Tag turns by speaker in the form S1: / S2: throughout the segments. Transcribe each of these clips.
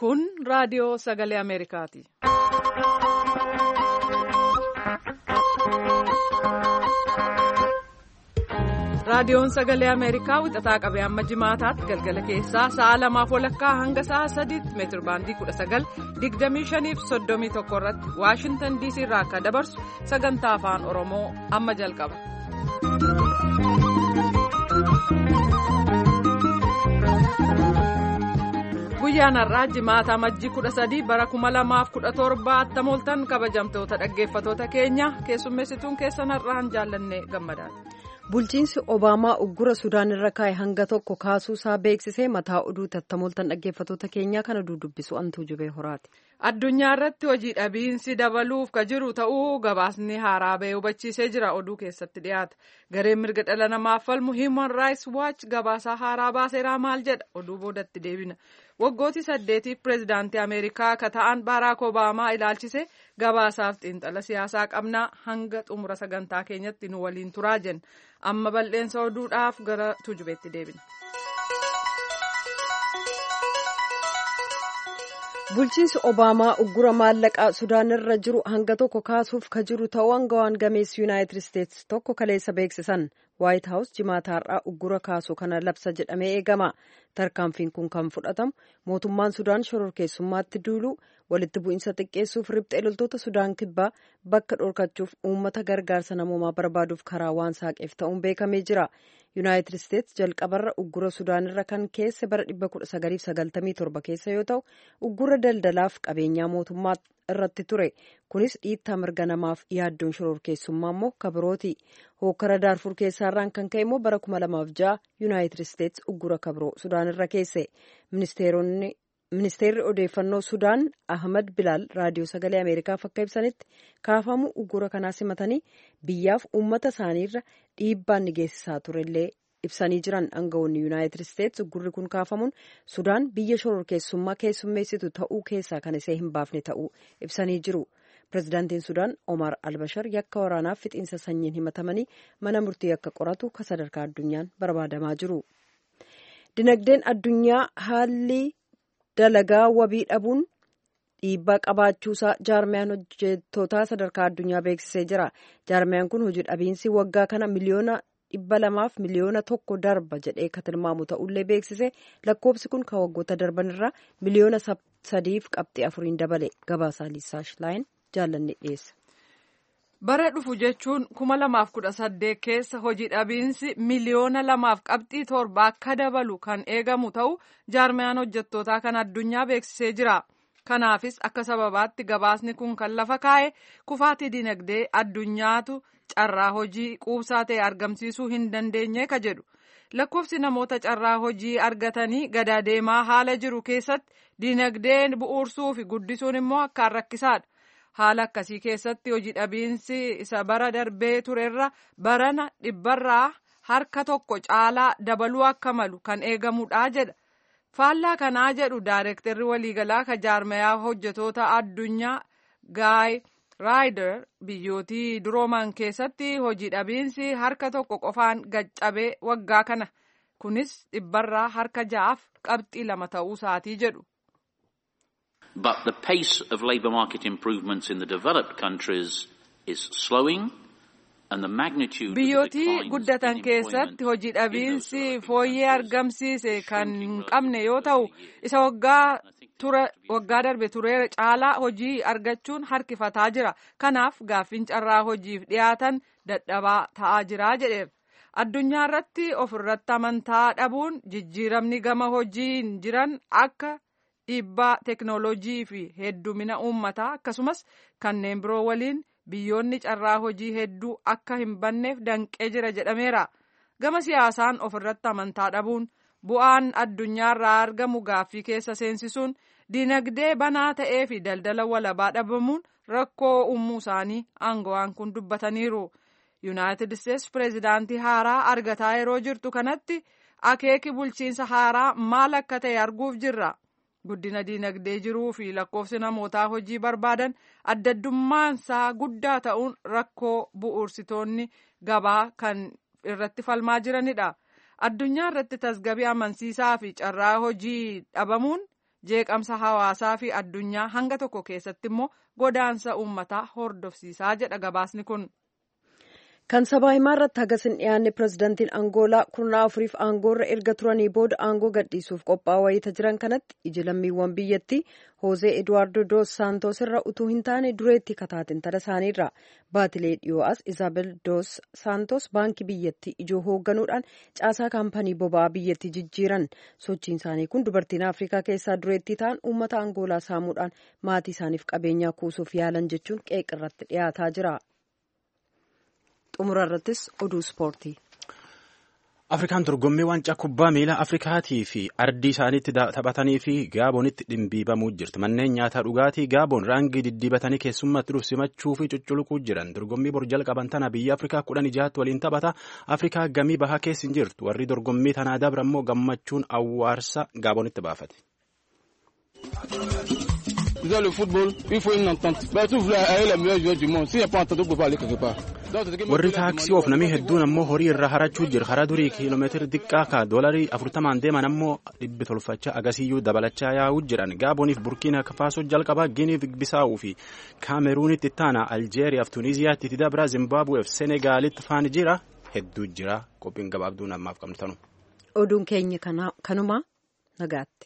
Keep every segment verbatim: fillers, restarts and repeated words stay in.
S1: Kun raadiyoo sagalee Ameerikaati. Raadiyoon sagalee Ameerikaa wixataa qabee amma jimaataatti galgala keessaa sa'a lamaaf walakkaa hanga sa'a sadiitti meetir baandii kudha sagal digdamii shaniif soddomii tokko irratti Waashintan diisii irraa akka dabarsu sagantaa afaan Oromoo amma jalqaba. Guyyaan har'aa jimaata majjii kudha sadii bara kuma lamaaf kudha torba attamooltan kabajamtoota dhaggeeffatoota keenya keessummeessituun keessan har'aan jaallannee gammadaati.
S2: Bulchiinsi Obaamaa uggura Sudaan irra kaa'e hanga tokko kaasuu isaa beeksisee mataa oduu tattamooltan dhaggeeffatoota keenyaa kana dudubbisu antuu jubee horaati.
S1: Addunyaa irratti hojii dhabiinsi dabaluuf ka jiru ta'uu gabaasni haaraa bahee hubachiisee jira oduu keessatti dhiyaata. Gareen mirga dhala namaaf falmu Human Rights Watch gabaasaa haaraa baaseeraa maal jedha oduu boodatti deebina. Waggooti saddeetiif pireezidaantii Ameerikaa ka ta'an Baaraak Obaamaa ilaalchise gabaasaaf xiinxala siyaasaa qabnaa hanga xumura sagantaa keenyatti nu waliin turaa jenna. Amma bal'eensa oduudhaaf gara tujubeetti deebina.
S2: Bulchiinsi Obaamaa uggura maallaqaa Sudaan irra jiru hanga tokko kaasuuf ka jiru ta'uu aangawaan gameessi Yuunaayitid Isteetsi tokko kaleessa beeksisan. Waayit Haawus jimaata har'aa uggura kaasuu kana labsa jedhamee eegama. Tarkaanfiin kun kan fudhatamu mootummaan Sudaan shororkeessummaatti duulu walitti bu'iinsa xiqqeessuuf riphxee loltoota Sudaan kibbaa bakka dhorkachuuf uummata gargaarsa namoomaa barbaaduuf karaa waan saaqeef ta'uun beekamee jira. Yuunaayitid Isteetsi jalqabarra uggura Sudaan irra kan keesse bara dhibba kudha sagaliif sagaltamii torba keessa yoo ta'u uggura daldalaaf qabeenyaa mootummaa irratti ture. Kunis dhiittaa mirga namaaf yaaddoon shororkeessummaa immoo kabirooti. Hokkara Daarfur keessaarraan kan ka'e immoo bara kuma lamaaf ja'a Yuunaayitid Isteetsi uggura kabiroo Sudaan irra keesse. Ministeerri odeeffannoo Sudaan Ahmad Bilaal raadiyoo sagalee Ameerikaaf akka ibsanitti kaafamu uggura kanaa simatanii biyyaaf uummata isaaniirra dhiibbaan ni geessisaa turellee ibsanii jiran aangawoonni Yuunaayitid Isteetsi uggurri kun kaafamuun Sudaan biyya shororkeessummaa keessummeessitu ta'uu keessaa kan isee hin baafne ta'uu ibsanii jiru. Pireezidaantiin Sudaan Omar Albashar yakka waraanaaf fixiinsa sanyiin himatamanii mana murtii akka qoratu ka sadarkaa addunyaan barbaadamaa jiru. Dinagdeen addunyaa haalli dalagaa wabii dhabuun dhiibbaa qabaachuusaa jaarmiyaan hojjettootaa sadarkaa addunyaa beeksisee jira. Jaarmiyaan kun hojii dhabiinsi waggaa kana miliyoona dhibba lamaaf miliyoona tokko darba jedhee ka tilmaamu ta'ullee beeksise. Lakkoobsi kun kan waggoota darbanirraa miliyoona sadiif qabxii afuriin dabale. Gabaasaa Liisaash Laayin jaallanne dhiyeessa.
S1: Bara dhufu jechuun kuma lamaaf kudha saddeet keessa hojii dhabiinsi miliyoona lamaaf qabxii torba akka dabalu kan eegamu ta'u jaarmiyaan hojjettootaa kan addunyaa beeksisee jira. Kanaafis akka sababaatti gabaasni kun kan lafa kaa'e kufaatii dinagdee addunyaatu carraa hojii quubsaa ta'e argamsiisuu hin dandeenye ka jedhu. Lakkoofsi namoota carraa hojii argatanii gada deemaa haala jiru keessatti dinagdeen bu'uursuu fi guddisuun immoo akkaan rakkisaadha. Haala akkasii keessatti hojii dhabiinsi isa bara darbee turerra barana dhibbarraa harka tokko caalaa dabaluu akka malu kan eegamudha jedha. Faallaa kanaa jedhu daayirektarri waliigalaa ka jaarmayaa hojjetoota addunyaa Gaay Raayider biyyootii durooman keessatti hojii dhabiinsi harka tokko qofaan gaccabee waggaa kana. Kunis dhibbarraa harka ja'aaf qabxii lama ta'uu isaatii jedhu.
S3: But the pace of labour market improvements in the developed countries is slowing and the magnitude
S1: Biyyootii guddatan keessatti hojii dhabiinsi fooyyee argamsiise kan hin qabne yoo ta'u isa waggaa ture waggaa darbe ture caalaa hojii argachuun harkifataa jira. Kanaaf gaaffiin carraa hojiif dhiyaatan dadhabaa ta'aa jira jedheera. Addunyaa irratti ofirratti amantaa dhabuun jijjiiramni gama hojiin jiran akka dhiibbaa teknoolojii fi heddumina uummataa akkasumas kanneen biroo waliin biyyoonni carraa hojii hedduu akka hin banneef danqee jira jedhameera. Gama siyaasaan ofirratti amantaa dhabuun bu'aan addunyaarraa argamu gaaffii keessa seensisuun dinagdee banaa ta'ee fi daldala walabaa dhabamuun rakkoo uumuu isaanii aangawaan kun dubbataniiru. Yuunaayitid Isteetsi pireezidaantii haaraa argataa yeroo jirtu kanatti akeeki bulchiinsa haaraa maal akka ta'e arguuf jirra. Guddina dinagdee jiruu fi lakkoofsi namootaa hojii barbaadan addaddummaansaa guddaa ta'uun rakkoo bu'uursitoonni gabaa kan irratti falmaa jiranidha. Addunyaa irratti tasgabbii amansiisaa fi carraa hojii dhabamuun jeeqamsa hawaasaa fi addunyaa hanga tokko keessatti immoo godaansa uummataa hordofsiisaa jedha gabaasni kun.
S2: Kan sabaa himaa irratti hagas hin dhiyaanne pirezidaantiin Angoolaa kurnaa afuriif aangoorra erga turanii booda aangoo gadhiisuuf qophaa'aa wayita jiran kanatti iji lammiiwwan biyyattii Hoozee Eduwaardo Dos Saantos irra utuu hin taane dureetti kataatin tala isaaniirra baatilee dhiyoo as Izaabel Dos Saantos baankii biyyattii ijoo hoogganuudhaan caasaa kaampanii boba'aa biyyattii jijjiiran sochiin isaanii kun dubartiin Afrikaa keessaa dureettii ta'an uummata Angoolaa saamuudhaan maatii isaaniif qabeenyaa kuusuuf yaalan jechuun qeeqirratti dhiyaataa jira. xumura irrattis oduu ispoortii.
S4: Afrikaan dorgommii waancaa kubbaa miilaa Afrikaatii fi ardii isaaniitti taphatanii fi Gaaboonitti dhimbiibamuu jirti. Manneen nyaataa dhugaatii Gaaboon raangii diddiibatanii keessummaatti dhuuf simachuu fi cucculuquu jiran. Dorgommii bor jalqaban tana biyya Afrikaa kudhan ijaatti waliin taphata. Afrikaa gamii bahaa keessa hin jirtu. Warri dorgommii tanaa dabra immoo gammachuun awwaarsa Gaaboonitti baafate.
S5: Dans le football, il faut une entente. Ben, tu voulais aller les meilleurs joueurs du monde. S'il n'y a pas entente, on peut pas aller quelque part.
S4: Warri taaksii of namni hedduun ammoo horii irraa harachuu jira. Karaa durii kiiloomeetira xiqqaa ka doolarii afurtamaan deeman ammoo dhibbi tolfachaa agasiyyuu dabalachaa yaa'uu jiran. Gaabooniif Burkiina Faasoo jalqabaa Giiniif Bisaawuu fi Kaameruunitti ittaana Aljeeriyaaf Tuniiziyaatti itti dabra Zimbaabuweef Senegaalitti faan jira. Hedduu jira. Qophiin gabaabduun ammaaf qabnu tanu.
S2: Oduun keenya kanuma nagaatti.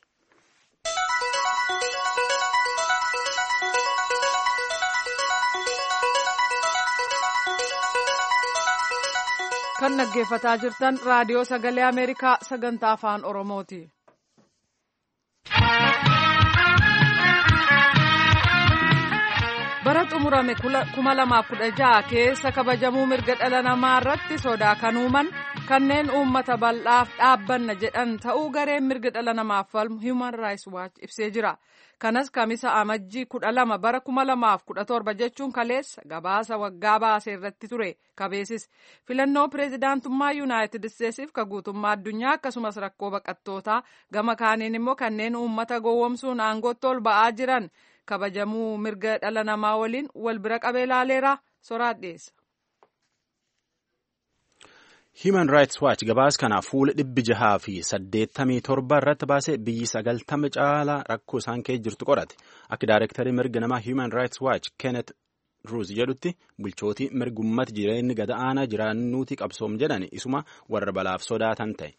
S1: Kan dhaggeeffataa jirtan raadiyoo sagalee Ameerikaa sagantaa afaan Oromooti. Bara xumurame kuma lamaaf kudha jaha keessa kabajamuu mirga dhala namaa irratti sodaa kan uuman kanneen uummata bal'aaf dhaabbanna jedhan ta'uu gareen mirga dhala namaaf falmu Human Rights Watch ibsee jira. Kanas kamisa amajjii kudha lama bara kuma lamaaf kudha torba jechuun kaleessa gabaasa waggaa baasee irratti ture kabeesis filannoo pireezidaantummaa yuunaayitid isteetsiif ka guutummaa addunyaa akkasumas rakkoo baqattootaa gama kaaniin immoo kanneen uummata gowwomsuun aangootti ol ba'aa jiran kabajamuu mirga dhala namaa waliin wal bira qabee ilaaleera soraat dhiyeessa.
S4: Human Rights Watch gabaas kana fuula dhibbi jahaa fi saddeettamii torba irratti baasee biyyi sagaltama caalaa rakkoo isaan keessa jirtu qorate. Akka daayirektarii mirga namaa Human Rights Watch Kenneth Roos jedhutti bulchootii mirgummatti jireenyi gada aanaa jiraannuuti qabsoom jedhan isuma warra balaaf sodaatan ta'e.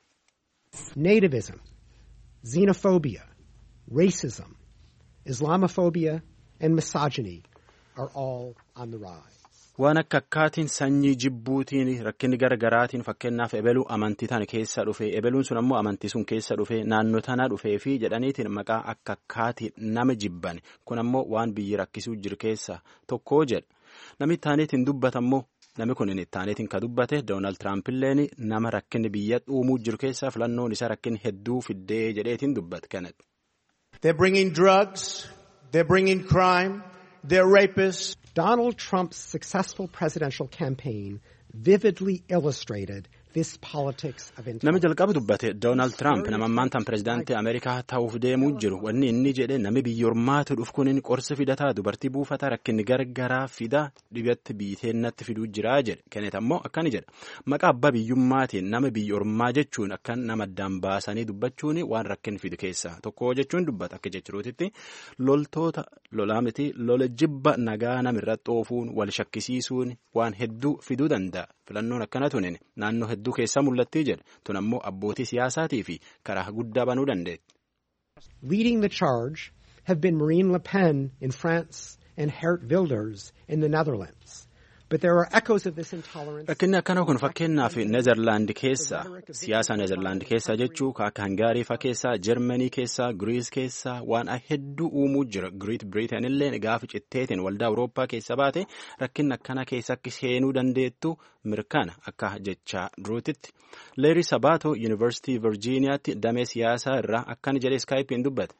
S6: Nativism, xenophobia, racism, Islamophobia and misogyny are all on the rise.
S4: Waan akka akkaatiin sanyii jibbuutiin rakkinni gargaraatiin fakkeenyaaf ebeluu amantii tana keessa dhufe ebeluun sun ammoo amantii sun keessa dhufe naannoo tana dhufee fi jedhaniitiin maqaa akka akkaatiin nama jibban kun ammoo waan biyyi rakkisuu jiru keessa tokko jedha. Namni taaneetiin dubbatammoo namni kun inni taaneetiin ka dubbate Doonaald Tiraamp illeen nama rakkinni biyya uumuu jiru keessa filannoon isaa rakkinni hedduu fiddee jedheetiin dubbate kanatti.
S7: They're bringing drugs, they're bringing crime, they're rapists.
S6: Donald Trump's successful presidential campaign vividly illustrated this politics of intolerance.
S4: Nami jalqaba dubbate Donald Trump nama ammaantan pirezidaantii Ameerikaa ta'uuf deemuu jiru wanni inni jedhe nami biyyoormaatu dhufu kun qorsa fidataa dubartii buufataa rakkinni gargaraa fida dhibatti biiteennatti fiduu jiraa jedhe kennet ammoo akkani jedha maqaa abbaa biyyummaatiin nama biyyoormaa jechuun akkan nama addaan baasanii dubbachuun waan rakkin fidu keessaa tokko jechuun dubbata akka jechuutitti loltoota lolaa miti lola jibba nagaa namirra xoofuun wal shakkisiisuun waan hedduu fiduu danda'a filannoon akkana tunin naannoo hedduu keessa mul'atti jedhe tun ammoo abbootii siyaasaatii fi karaa guddaa banuu dandeetti.
S6: Leading the charge have been Marine Le Pen in France and Geert Wilders in the Netherlands. But there are echoes of this intolerance.
S4: Rakkinni akkana kun fakkeenyaaf Neezerlaand keessa siyaasa Neezerlaand keessa jechuu akka Hangaarii fa keessa Jarmanii keessa Giriis keessa waan hedduu uumuu jira Great Britain illee gaafa citteetiin waldaa Awurooppaa keessa baate rakkinni akkana keessa akka seenuu dandeettu mirkana akka jecha duruutitti Larry Sabato University Virginiaatti damee siyaasaa irraa akkana jedhee Skype'n dubbate.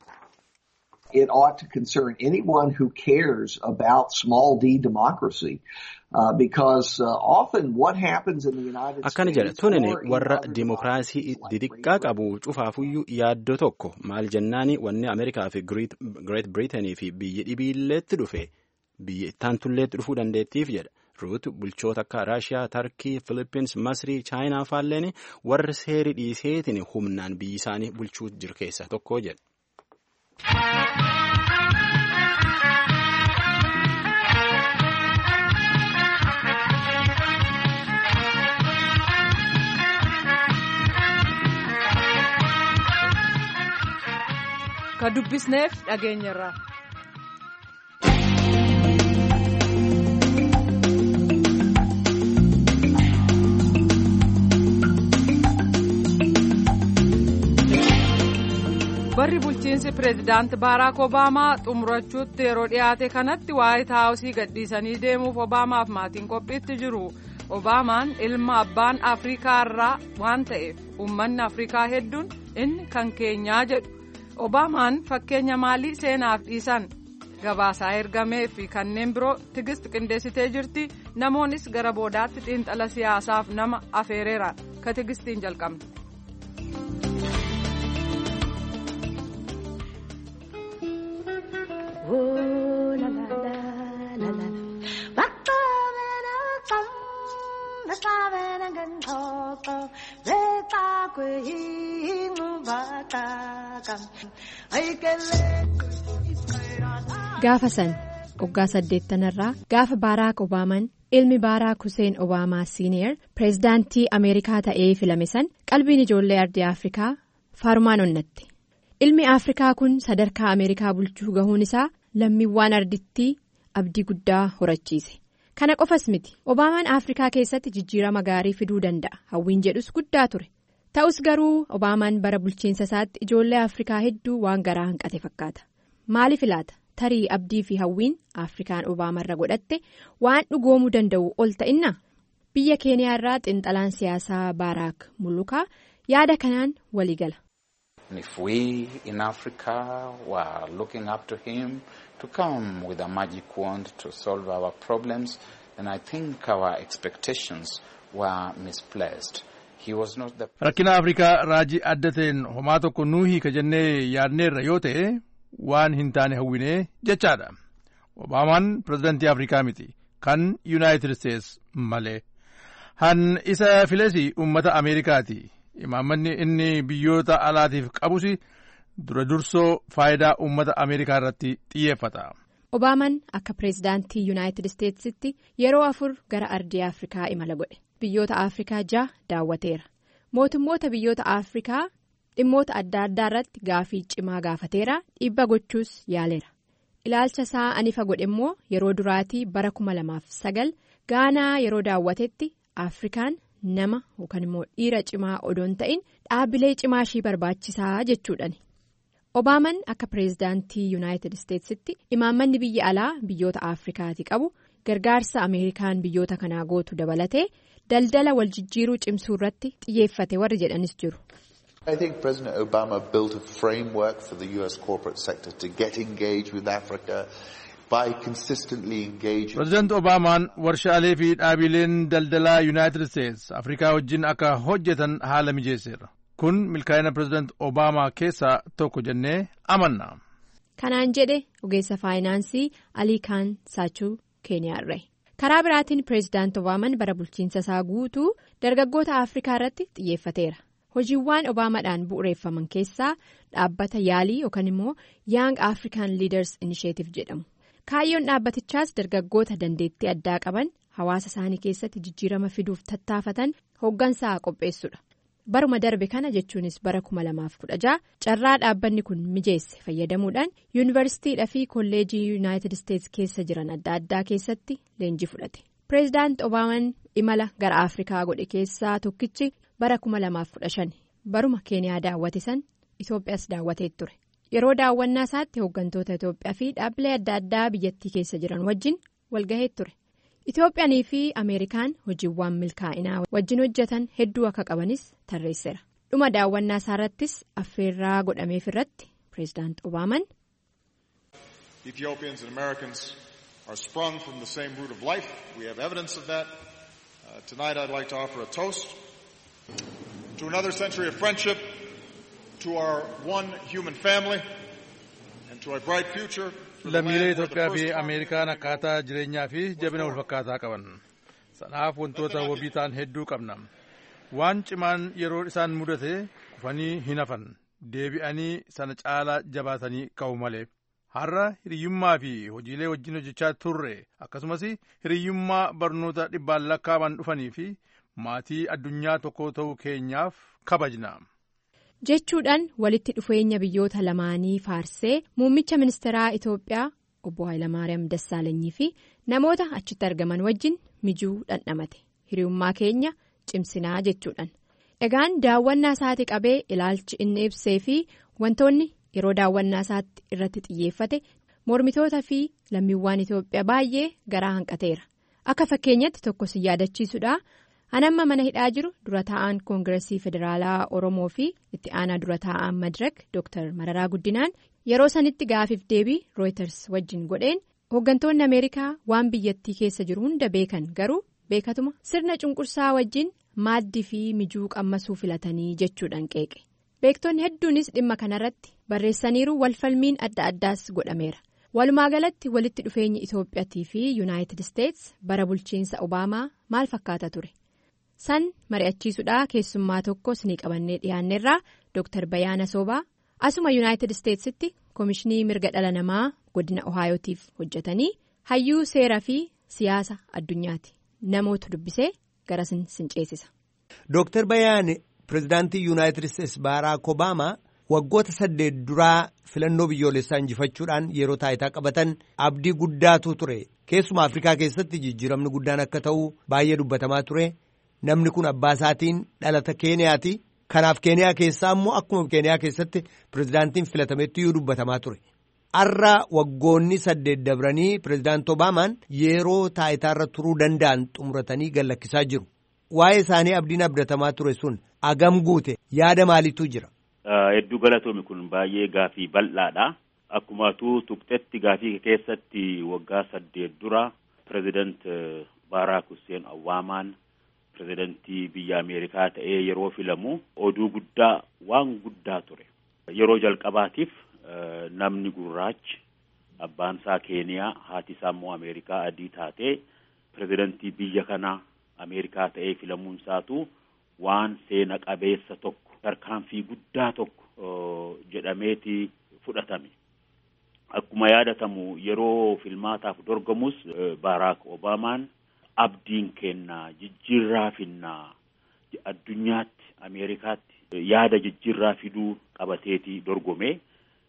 S8: It ought to concern anyone who cares about small d democracy. Uh, because uh, often what happens in the United States
S4: akkana jedha tunini warra dimokiraasii didiqqaa qabu cufaafuyyuu yaaddoo tokko maal jennaani wanni Ameerikaa fi Great Britain fi biyya dhibiilleetti dhufe biyya ittaantulleetti dhufuu dandeettiif jedha ruut bulchoota akka Raashiyaa, Tarkii, Philippines, Masrii, Chaayinaa faalleen warra seeri dhiiseetiin humnaan biyyi isaanii bulchuu jiru keessa tokko jedha.
S1: Ka dubbisneef dhageenyarraa. Barri bulchiinsi pireezidaanti Baaraak Obaamaa xumurachuutti yeroo dhiyaate kanatti Waayit Haawusii gadhiisanii deemuuf Obaamaaf maatiin qophiitti jiru. Obaamaan ilma abbaan Afrikaa irraa waan ta'eef uummanni Afrikaa hedduun inni kan keenyaa jedhu. Obaamaan fakkeenya maalii seenaaf dhiisan gabaasaa ergamee fi kanneen biroo Tigist qindeessitee jirti. Namoonnis gara boodaatti xiinxala siyaasaaf nama afeereera. Ka Tigistiin jalqabna.
S9: Gaafa san waggaa saddeettanarraa gaafa Baaraak Obaamaan ilmi Baaraak Huseen Obaamaa Siiniyer pireezidaantii Ameerikaa ta'ee filame san qalbiin ijoollee ardii Afrikaa faarumaan onnatti. Ilmi Afrikaa kun sadarkaa Ameerikaa bulchuu gahuun isaa lammiiwwan ardittii abdii guddaa horachiise. Kana qofas miti Obaamaan Afrikaa keessatti jijjiirama gaarii fiduu danda'a hawwiin jedhus guddaa ture. Ta'us garuu Obaamaan bara bulchiinsa isaatti ijoollee Afrikaa hedduu waan garaa hanqate fakkaata. Maaliif laata? Tarii abdii fi hawwiin Afrikaan Obaamarra godhatte waan dhugoomuu danda'u ol ta'inna. Biyya Keeniyaa irraa xiinxalaan siyaasaa Baaraak Mulukaa yaada kanaan walii gala.
S10: If we in Africa were looking up to him to come with a magic wand to solve our problems, then I think our expectations were misplaced. He was not the...
S11: Rakkina Afrikaa raajii adda ta'een homaa tokko nuuhii ka jennee yaadneerra yoo ta'e waan hin taane hawwinee jechaadha. Obaamaan pireezidantii Afrikaa miti kan Yuunaayitid Isteets malee. Han isa filesi uummata Ameerikaati. Imaammanni inni biyyoota alaatiif qabus dura dursoo faayidaa uummata Ameerikaa irratti xiyyeeffata.
S9: Obaamaan akka pireezidaantii Yuunaayitid Isteetsitti yeroo afur gara ardii Afrikaa imala godhe. Biyyoota Afrikaa jaha daawwateera. Mootummoota biyyoota Afrikaa dhimmoota adda addaa irratti gaafii cimaa gaafateera. Dhiibba gochuus yaaleera. Ilaalcha isaa anifa godhe immoo yeroo duraatii bara kuma lamaaf sagal Gaanaa yeroo daawwatetti Afrikaan nama yookaan immoo dhiira cimaa odoon ta'in dhaabbilee cimaa ishii barbaachisaa jechuudhaani. Obaamaan akka pireezidaantii Yuunaayitid Isteetsitti imaammanni biyya alaa biyyoota Afrikaati qabu gargaarsa Ameerikaan biyyoota kanaa gootu dabalatee daldala wal jijjiiruu cimsuu irratti xiyyeeffate warri jedhanis jiru.
S12: I think President Obama built a framework for the U S corporate sector to get engaged with Africa by consistently engaging.
S11: President Obaamaan warshaalee fi dhaabileen daldalaa United States Afrikaa wajjin akka hojjetan haala mijeesseera. Kun milkaa'ina President Obaamaa keessaa tokko jennee amanna.
S9: Kanaan jedhe ogeessa faayinaansii Alii Kaan Saachuu Keeniyaarraa. Karaa biraatiin Pireezidaant Obaamaan bara bulchiinsa isaa guutuu dargaggoota Afrikaa irratti xiyyeeffateera. Hojiiwwan Obaamaadhaan bu'uureeffaman keessaa dhaabbata yaalii yookaan immoo Young African Leaders Initiative jedhamu. Kaayyoon dhaabbatichaas dargaggoota dandeettii addaa qaban hawaasa isaanii keessatti jijjiirama fiduuf tattaafatan hooggansaa qopheessudha. Baruma darbe kana jechuunis bara kuma lamaaf kudha jaha carraa dhaabbanni kun mijeesse fayyadamuudhaan yuunivarsiitiidhaa fi kolleejii Yuunaayitid Isteets keessa jiran adda addaa keessatti leenjii fudhate. Pireezidaant Obaamaan imala gara Afrikaa godhe keessaa tokkichi bara kuma lamaaf kudha shan baruma Keeniyaa daawwate san Itoophiyaas daawwatee ture. Yeroo daawwannaa isaatti hooggantoota Itoophiyaa fi dhaabbilee adda addaa biyyattii keessa jiran wajjin walgahee ture. Itoophiyaanii fi Ameerikaan hojiiwwan milkaa'inaa wajjin hojjetan hedduu akka qabanis tarreesseera. Dhuma daawwannaa isaarrattis affeerraa godhameef irratti Pireezidaant Obaamaan.
S13: Ethiopians and Americans are sprung from the same root of life. We have evidence of that. Uh, tonight I'd like to offer a toast to another century of friendship, to our one human family, and to a bright future.
S11: Lammiilee Itoophiyaa fi Ameerikaan akkaataa jireenyaa fi jabina walfakkaataa qaban. Sanaaf wantoota wabii ta'an hedduu qabna. Waan cimaan yeroo isaan mudate kufanii hin hafan. deebi'anii sana caalaa jabaatanii ka'u malee. Har'a hiriyyummaa fi hojiilee wajjin hojjechaa turre akkasumas hiriyyummaa barnoota dhibbaan lakkaa'aman dhufanii fi maatii addunyaa tokko ta'uu keenyaaf kabajna.
S9: Jechuudhaan walitti dhufeenya biyyoota lamaanii faarsee muummicha ministeeraa Itoophiyaa obbo Hayilamaariyaam Dassaalanyii fi namoota achitti argaman wajjin mijuu dhandhamate hiriyyummaa keenya cimsinaa jechuudhaan. Egaan daawwannaa isaati qabee ilaalchi inni ibsee fi wantoonni. Yeroo daawwannaa isaatti irratti xiyyeeffate mormitoota fi lammiiwwan Itoophiyaa baay'ee garaa hanqateera. Akka fakkeenyatti tokko si yaadachiisudha. Anamma mana hidhaa jiru dura taa'aan Koongireesii Federaalaa Oromoo fi itti aanaa dura taa'aan Madirak Dooktar Mararaa Guddinaan yeroo sanitti gaafiif deebii Reuters wajjin godheen hooggantoonni Ameerikaa waan biyyattii keessa jiru hunda beekan garuu beekatuma sirna cunqursaa wajjin maaddii fi mijuu qammasuu filatanii jechuudhaan qeeqe. Beektonni hedduunis dhimma kanarratti barreessaniiru walfalmiin adda addaas godhameera. Walumaa galatti walitti dhufeenyi Itoophiyaatii fi Yuunaayitid Isteets bara bulchiinsa Obaamaa maal fakkaata ture? San mari'achiisuudhaa keessummaa tokkos ni qabannee dhiyaanneerraa Dooktar Bayaana Soobaa asuma Yuunaayitid Isteetsitti Koomishinii Mirga Dhala Namaa godina Ohaayotiif hojjetanii hayyuu seeraa fi siyaasa addunyaati. Namoota dubbisee garasin sin ceesisa.
S14: Dooktar Bayaane. Pireezidaantii Yuunaayitid Isteets Baaraak Obaamaa waggoota saddeet duraa filannoo biyyoolessaa injifachuudhaan yeroo taayitaa qabatan abdii guddaatu ture. Keessumaa Afrikaa keessatti jijjiiramni guddaan akka ta'u baay'ee dubbatamaa ture. Namni kun abbaa isaatiin dhalata Keeniyaati. Kanaaf Keeniyaa keessaa immoo akkuma Keeniyaa keessatti pireezidaantiin filatametti iyyuu dubbatamaa ture. Har'a waggoonni saddeet dabranii pireezidaantii Obaamaan yeroo taayitaarra turuu danda'an xumuratanii gallakkisaa jiru. Waa'ee isaanii abdiin abdatamaa ture sun agam guute yaada maaliitu jira?
S15: Hedduu galatoomi kun baay'ee gaafii bal'aadha. Akkumaatu tuqxetti gaafii keessatti waggaa saddeet dura pireezidant Baaraak Hussein Obaamaan pireezidantii biyya Ameerikaa ta'ee yeroo filamu oduu guddaa waan guddaa ture. Yeroo jalqabaatiif namni gurraachi abbaan isaa Keeniyaa haati isaa immoo Ameerikaa adii taatee pireezidantii biyya kanaa Ameerikaa ta'ee filamuun isaatu waan seena qabeessa tokko tarkaanfii guddaa tokko jedhameeti fudhatame. Akkuma yaadatamu yeroo filmaataaf dorgomus Baaraak Obaamaan abdiin kennaa jijjiirraa finnaa addunyaatti Ameerikaatti yaada jijjiirraa fiduu qabateeti dorgome.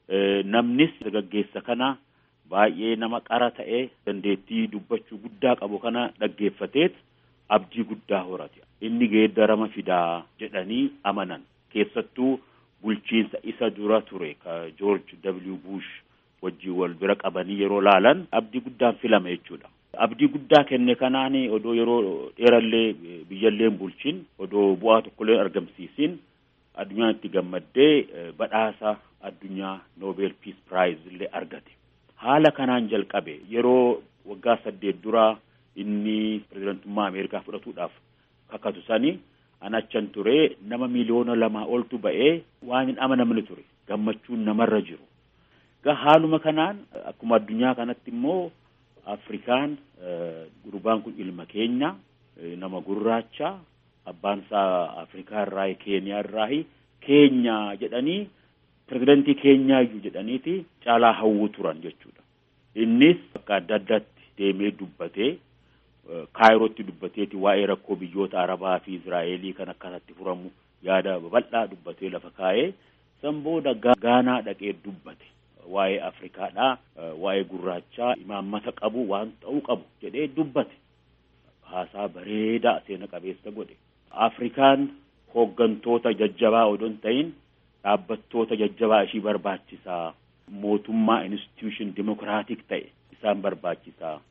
S15: Namnis gaggeessa kana baay'ee nama qara ta'ee dandeettii dubbachuu guddaa qabu kana dhaggeeffateet abdii guddaa horate. Inni geeddarama fidaa jedhanii amanan. Keessattuu bulchiinsa isa dura ture ka George W. Bush wajjin wal bira qabanii yeroo laalan abdii guddaan filame jechuudha. Abdii guddaa kenne kanaan odoo yeroo dheerallee biyyalleen bulchin odoo bu'aa tokkollee argamsiisin addunyaan itti gammaddee badhaasa addunyaa Nobel Peace Prize illee argate. Haala kanaan jalqabe yeroo waggaa saddeet duraa inni pireezidantummaa Ameerikaa fudhatuudhaaf kakatu sani anachan ture nama miliyoona lamaa oltu ba'ee waan hin amanamne ture gammachuun namarra jiru. Ga haaluma kanaan akkuma addunyaa kanatti immoo Afrikaan gurbaan kun ilma keenya nama gurraacha abbaan isaa Afrikaa irraa Keeniyaa irraa keenya jedhanii pireezidantii keenyaa iyyuu jedhaniiti caalaa hawwu turan jechuudha. Innis bakka adda addaatti deemee dubbatee Kaayirootti dubbateeti waa'ee rakkoo biyyoota Arabaa fi Israa'elii kan akkasatti furamu yaada bal'aa dubbatee lafa kaa'ee san booda Gaanaa dhaqee dubbate. Waa'ee Afrikaadhaa waa'ee gurraachaa imaammata qabu waan ta'uu qabu jedhee dubbate. Haasaa bareedaa seena qabeessa godhe. Afrikaan hooggantoota jajjabaa odoon ta'in dhaabbattoota jajjabaa ishii barbaachisaa. Mootummaa institution democratic ta'e isaan barbaachisaa.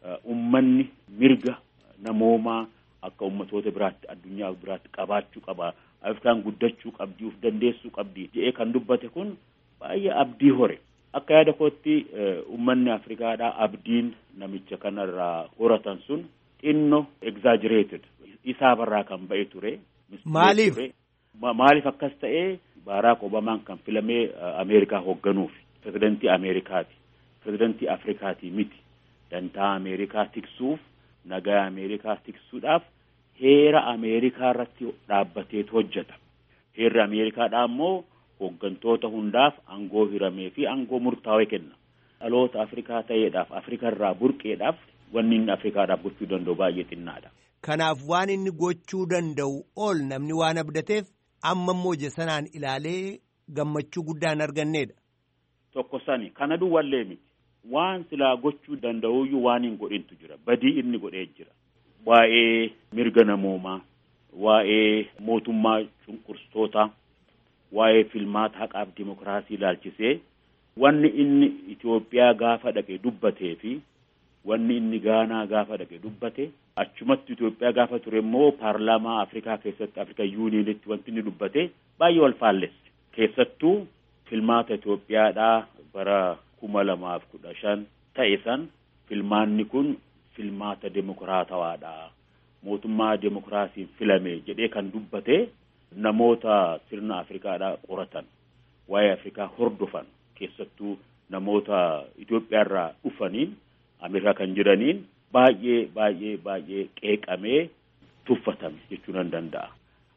S15: Ummanni mirga namoomaa akka ummatoota biraatti addunyaa biraatti qabaachuu qaba. Afrikaan guddachuu qabdi uf dandeessuu qabdi jedhee kan dubbate kun baay'ee abdii hore. Akka yaada kootti ummanni Afrikaadhaa abdiin namicha kanarraa horatan sun xinno exaggerated isaabarraa kan ba'e ture.
S14: Maaliif?
S15: Maaliif akkas ta'ee Baaraak Obaamaan kan filamee Ameerikaa hoogganuuf pireezidantii Ameerikaati. Pireezidantii Afrikaati miti. Dantaa Ameerikaa tiksuuf nagaa Ameerikaa tiksuudhaaf heera Ameerikaa irratti dhaabbateetu hojjeta. Heerri Ameerikaadhaa immoo hooggantoota hundaaf aangoo hiramee fi aangoo murtaawee kenna. Dhaloota Afrikaa ta'eedhaaf Afrikarraa burqeedhaaf wanni inni Afrikaadhaaf gochuu danda'u baay'ee xinnaadha.
S14: Kanaaf waan inni gochuu danda'u ol namni waan abdateef amma immoo sanaan ilaalee gammachuu guddaan arganneedha.
S15: Tokko sani kana duwwallee miti. Waan silaa gochuu danda'uyyuu waan hin godhintu jira. Badii inni godhee jira. Waa'ee mirga namoomaa, waa'ee mootummaa cunqurstoota, waa'ee filmaata haqaaf dimokiraasii ilaalchisee wanni inni Itoophiyaa gaafa dhaqee dubbatee fi wanni inni Gaanaa gaafa dhaqee dubbate achumatti Itoophiyaa gaafa ture immoo paarlaamaa Afrikaa keessatti Afrika Yuuniinitti wanti inni dubbate baay'ee wal faallesse. Keessattuu filmaata Itoophiyaadhaa bara kuma lamaaf kudha shan ta'e san filmaanni kun filmaata demokiraatawaadha. Mootummaa demokiraasiin filame jedhee kan dubbate namoota sirna Afrikaadhaa qoratan waa'ee Afrikaa hordofan keessattuu namoota Itoophiyaarraa dhufaniin Ameerikaa kan jiraniin baay'ee baay'ee baay'ee qeeqamee tuffatame jechuu nan danda'a.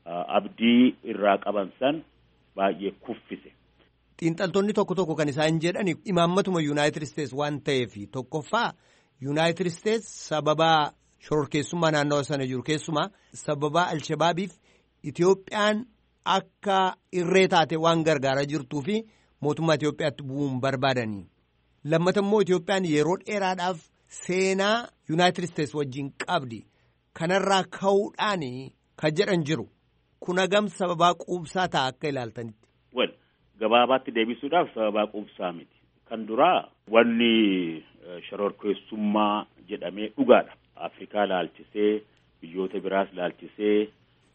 S15: Abdii irraa qaban san baay'ee kuffise.
S14: Xiinxaltoonni tokko tokko kan isaan jedhan imaammatuma Yuunaayitid Isteets waan ta'eef tokkoffaa Yuunaayitid Isteets sababa shororkeessummaa naannawa sana jiru keessumaa sababa Alshabaabiif Itoophiyaan akka irree taate waan gargaaraa jirtuu fi mootummaa Itoophiyaatti bu'uun barbaadanii. Lammata immoo Itoophiyaan yeroo dheeraadhaaf seenaa Yuunaayitid Isteets wajjin qabdi. Kanarraa ka'uudhaan kan jedhan jiru. Kun hagam sababaa quubsaa ta'a akka ilaaltanitti.
S15: Well, gabaabaatti deebisuudhaaf sababaa quubsaa miti. Kan duraa wanni shororkeessummaa jedhamee dhugaadha. Afrikaa laalchisee, biyyoota biraas laalchisee,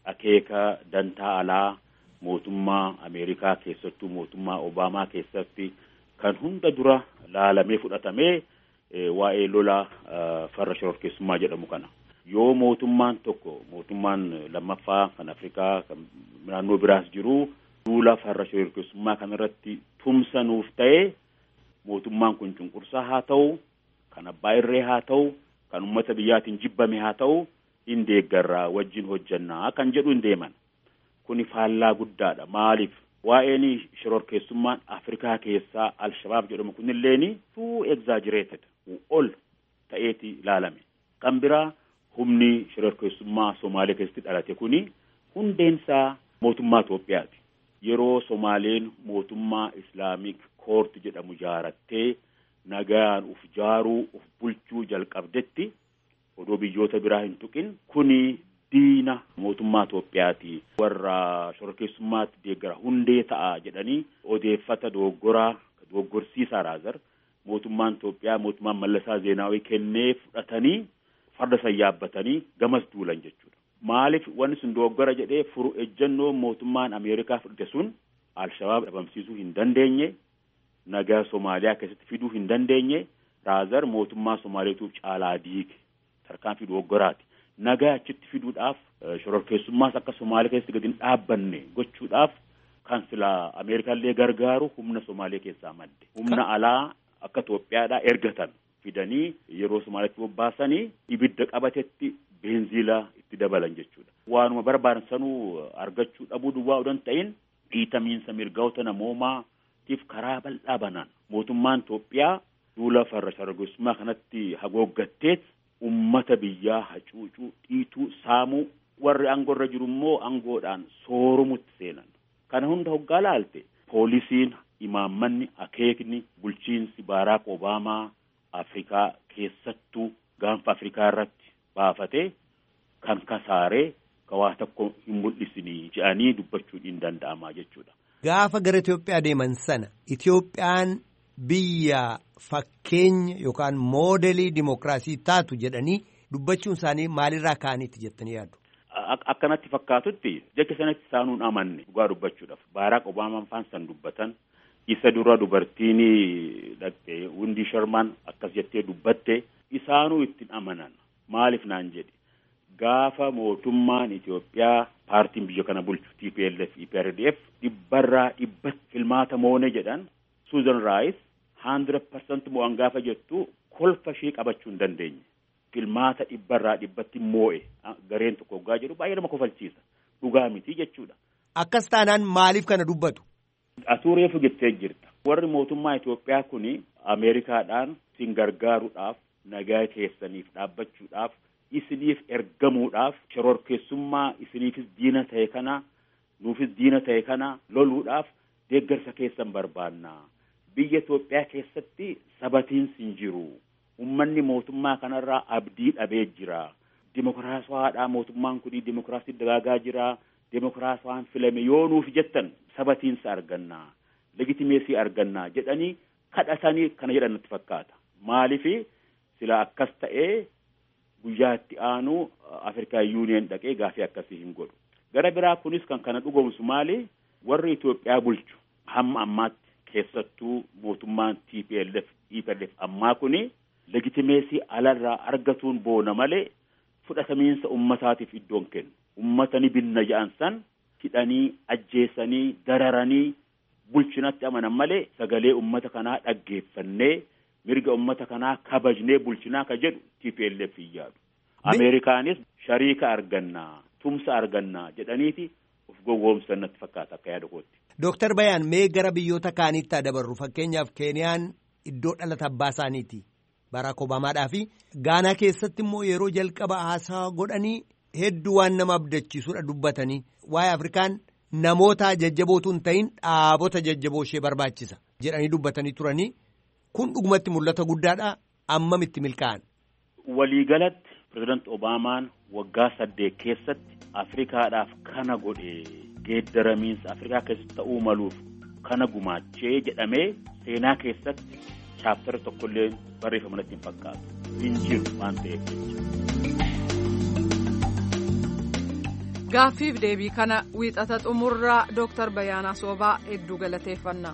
S15: akeeka dantaa alaa mootummaa Ameerikaa keessattuu mootummaa Obaamaa keessatti kan hunda dura laalamee fudhatamee waa'ee lola farra shororkeessummaa jedhamu kana. Yoo mootummaan tokko mootummaan lammaffaa kan Afrikaa kan naannoo biraas jiru duula farra shororkeessummaa kanarratti tumsanuuf ta'e mootummaan kun cunqursaa haa ta'u, kan abbaa irree haa ta'u, kan uummata biyyaatiin jibbame haa ta'u, hin deeggarraa wajjin hojjannaa kan jedhu hin deeman. Kuni faallaa guddaadha. Maaliif? Waa'een shororkeessummaan Afrikaa keessaa Al-Shabaab jedhamu kunilleen too exaggerated ol ta'eeti ilaalame. Kan biraa humni shororkeessummaa Somaaliyaa keessatti dhalate kuni hundeensaa mootummaa Itoophiyaati. Yeroo Somaaleen mootummaa Islaamik Koort jedhamu jaarattee nagaan uf jaaruu uf bulchuu jalqabdetti odoo biyyoota biraa hin tuqin kuni diina mootummaa Itoophiyaati. Warra shororkeessummaatti deeggara hundee ta'a jedhanii odeeffata dogoggoraa dogoggorsiisaa raazar mootummaan Itoophiyaa mootummaan Mallasaa Zeenaawii kennee fudhatanii farda sayyaabbatanii gamas duulan jechuudha. Maaliif wanni sun dogoggora jedhee furu ejjennoo mootummaan Ameerikaa fudhate sun Al-Shabaab dhabamsiisuu hin dandeenye, nagaa Somaaliyaa keessatti fiduu hin dandeenye, raazar mootummaa Somaaliyaatuuf caalaa diige tarkaanfii dogoggoraati. Nagaa achitti fiduudhaaf shororkeessummaas akka Somaaliyaa keessatti gadi hin dhaabbanne gochuudhaaf kan sila Ameerikaallee gargaaru humna Somaaliyaa keessaa madde. Humna alaa akka Itoophiyaadhaa ergatan fidanii yeroo Somaaliyaatti bobbaasanii ibidda qabatetti beenziila itti dabalan jechuudha. Waanuma barbaadan sanuu argachuu dhabuu duwwaa odoo hin ta'in dhiitamiinsa mirgoota namoomaatiif karaa bal'aa banaan mootummaan Itoophiyaa duula farra shororkeessummaa kanatti hagooggatteet ummata biyyaa hacuucuu dhiituu saamuu warri aangoorra jiru immoo aangoodhaan soorumutti seenan. Kana hunda hoggaa laalte poolisiin imaammanni akeekni bulchiinsi Baaraak Obaamaa Afrikaa keessattuu gaanfa Afrikaa irratti baafatee kan kasaaree kawaa tokko hin mul'isinii jedhanii dubbachuun hin danda'amaa jechuudha.
S14: Gaafa gara Itoophiyaa deeman sana Itoophiyaan biyya fakkeenya yookaan moodelii dimokiraasii taatu jedhanii dubbachuun isaanii maalirraa ka'aniiti jettanii yaaddu?
S15: Akkanatti fakkaatutti jecha sanatti isaanuun amanne dhugaa dubbachuudhaaf Baaraak Obaamaan faan san dubbatan isa dura dubartiin dhaqxe Windi Sherman akkas jettee dubbatte isaanuu ittiin amanan. Maaliif naan jedhe gaafa mootummaan Itoophiyaa paartiin biyya kana bulchu T P L F, E P R D F dhibbarraa dhibbatti filmaata moone jedhan Susan Rice hundred percent mo'an gaafa jettu kolfa ishee qabachuu hin dandeenye. Filmaata dhibbarraa dhibbatti moo'e gareen tokko hoggaa jedhu baay'ee nama kofalchiisa. Dhugaa miti jechuudha.
S14: Akkas taanaan maaliif kana dubbatu?
S15: Atuuree fugittee jirta. Warri mootummaa Itoophiyaa kuni Ameerikaadhaan isin gargaaruudhaaf nagaa keessaniif dhaabbachuudhaaf isiniif ergamuudhaaf shororkeessummaa isiniifis diina ta'e kana nuufis diina ta'e kana loluudhaaf deeggarsa keessan barbaanna. Biyya Itoophiyaa keessatti sabatiinsi hin jiru. Uummanni mootummaa kanarraa abdii dhabee jira. Dimokiraasiwaadhaa mootummaan kun dimokiraasii dagaagaa jira. Dimokiraasiwaan filame yoo nuuf jettan sabatiinsa arganna. Legitimeesii arganna jedhanii kadhatanii kana jedhan natti fakkaata. Maaliif sila akkas ta'ee guyyaa itti aanu Afrikaa Yuuniyen dhaqee gaafii akkasii hin godhu. Gara biraa kunis kan kana dhugoomsu maali? Warri Itoophiyaa bulchu hamma ammaatti keessattuu mootummaan T P L F E P L F ammaa kuni legitimeesii alarraa argatuun boona malee fudhatamiinsa ummataatiif iddoon kennu. Ummatani binna ja'an san hidhanii ajjeesanii dararanii bulchinatti amanan malee sagalee ummata kanaa dhaggeeffannee mirga ummata kanaa kabajnee bulchinaa ka jedhu T P L F yaadu. Ameerikaanis shariika argannaa tumsa argannaa jedhaniiti of gowwoomsan natti fakkaata akka yaada kootti.
S14: Dooktar Bayaan mee gara biyyoota kaanitti dabarru fakkeenyaaf Keeniyaan iddoo dhalata abbaa isaaniiti Baraak Obaamaadhaa fi Gaanaa keessatti immoo yeroo jalqaba haasaa godhanii hedduu waan nama abdachiisuudha dubbatanii waa'ee Afrikaan namoota jajjabootu hin ta'in dhaabota jajjaboo ishee barbaachisa jedhanii dubbatanii turanii kun dhugumatti mul'ata guddaadha ammamitti milkaa'an.
S15: Waliigalatti Pireezidant Obaamaan waggaa saddeet keessatti Afrikaadhaaf kana godhe geeddaramiinsa Afrikaa keessatti ta'uu maluuf kana gumaachee jedhamee seenaa keessatti chaaptara tokkollee barreeffamatti hin fakkaatu hin jiru waan ta'eef jecha.
S1: Gaaffiif deebii kana wiixata xumurraa Dooktar Bayaanaa Soobaa hedduu galateeffannaa.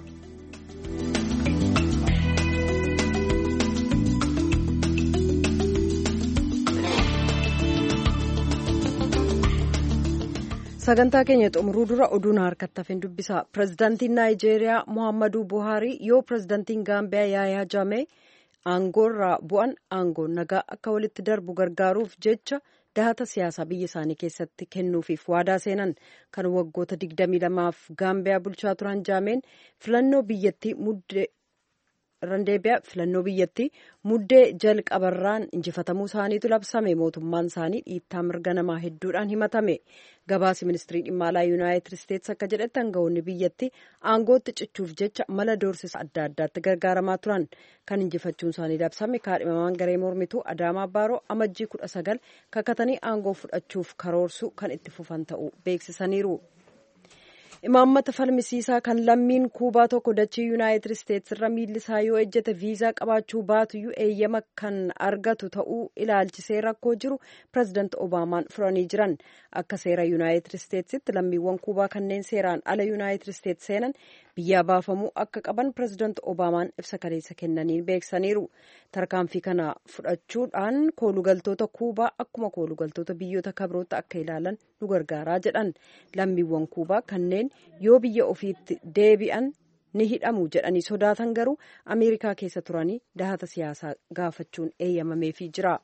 S2: sagantaa keenya xumuruu dura oduun harkatti hafeen dubbisa. Pireezidaantiin Naayijeeriyaa Muhammadu Buhaarii yoo pireezidaantiin Gaambiyaa Yaayaa Jaamee aangoorraa bu'an aangoon nagaa akka walitti darbu gargaaruuf jecha dahata siyaasaa biyya isaanii keessatti kennuufiif waadaa seenan kan waggoota digdamii lamaaf Gaambiyaa bulchaa turan Jaameen filannoo biyyattii muddee randeebiyaa filannoo biyyattii muddee jalqabarraan injifatamuu isaaniitu labsame. Mootummaan isaanii dhiittaa mirga namaa hedduudhaan himatame. Gabaasi ministirii dhimma alaa Yuunaayitid Isteetsi akka jedhetti aangawoonni biyyattii aangootti cichuuf jecha mala doorsisa adda addaatti gargaaramaa turan. Kan injifachuun isaanii labsame kaadhimamaan garee mormituu Adaamaa Baaroo amajjii kudha sagal kakatanii aangoo fudhachuuf karoorsu kan itti fufan ta'uu beeksisaniiru. Imaammata falmisiisaa kan lammiin Kuubaa tokko dachee Yuunaayitid Isteetsi irra miilli isaa yoo ejjete viizaa qabaachuu baatuyyuu eeyyama kan argatu ta'uu ilaalchisee rakkoo jiru pireezidaanti Obaamaan furanii jiran. Akka seera Yuunaayitid Isteetsitti lammiiwwan Kuubaa kanneen seeraan ala Yuunaayitid Isteetsi seenan biyyaa baafamuu akka qaban pireezidaanti Obaamaan ibsa kaleessa kennaniin beeksaniiru. Tarkaanfii kana fudhachuudhaan koolugaltoota Kuubaa akkuma koolugaltoota biyyoota kabirootti akka ilaalan nu gargaaraa jedhan. Lammiiwwan Kuubaa kanneen yoo biyya ofiitti deebi'an ni hidhamu jedhanii sodaatan garuu Ameerikaa keessa turanii dahata siyaasaa gaafachuun eeyyamameefii jira.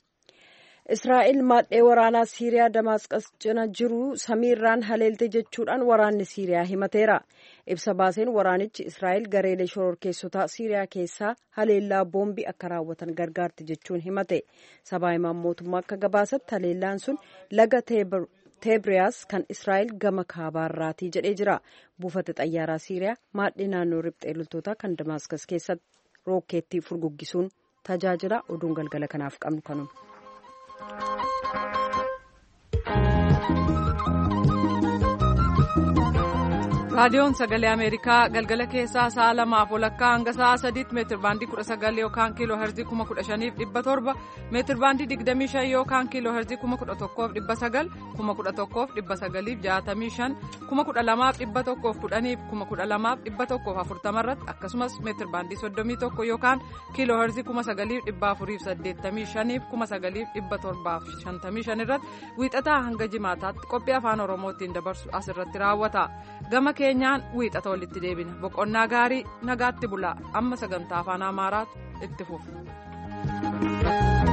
S2: Israa'el maadhee waraanaa Siiriyaa Damaasqas cina jiru samiirraan haleelte jechuudhaan waraanni Siiriyaa himateera. Ibsa baaseen waraanichi Israa'el gareelee shororkeessotaa Siiriyaa keessaa haleellaa boombii akka raawwatan gargaarti jechuun himate. Sabaa himaan mootummaa akka gabaasatti haleellaan sun laga Teebiriyaas kan Israa'el gama kaabaarraatii jedhee jira. Buufata xayyaaraa Siiriyaa maadhee naannoo riphxee loltootaa kan Damaasqas keessatti rookeettii furguggisuun tajaajila. Oduun galgala kanaaf qabnu kanuma.
S1: raadiyoon sagalee ameerikaa galgala keessaa sa'a lamaaf walakkaa hanga sa'a sadiitti meetir baandii kudha sagal yookaan kiiloo herzii kuma kudha shaniif dhibba torba meetir baandii digdamii shan yookaan kiiloo herzii kuma kudha tokkoof dhibba sagal kuma kudha tokkoof dhibba sagaliif jaatamii shan kuma kudha lamaaf dhibba tokkoof kudhaniif kuma kudha lamaaf dhibba tokkoof afurtama irratti akkasumas meetir baandii soddomii tokko yookaan kiiloo herzii kuma sagaliif dhibba afuriif saddeettamii shaniif kuma sagaliif dhibba torbaaf shantamii shan irratti wiixataa hanga jimaataatti qophii afaan oromootiin dabarsu asirratti raawwata. Gama keenyaan wiixata walitti deebina. Boqonnaa gaarii nagaatti bulaa. Amma sagantaa afaan Amaaraatu itti fufa.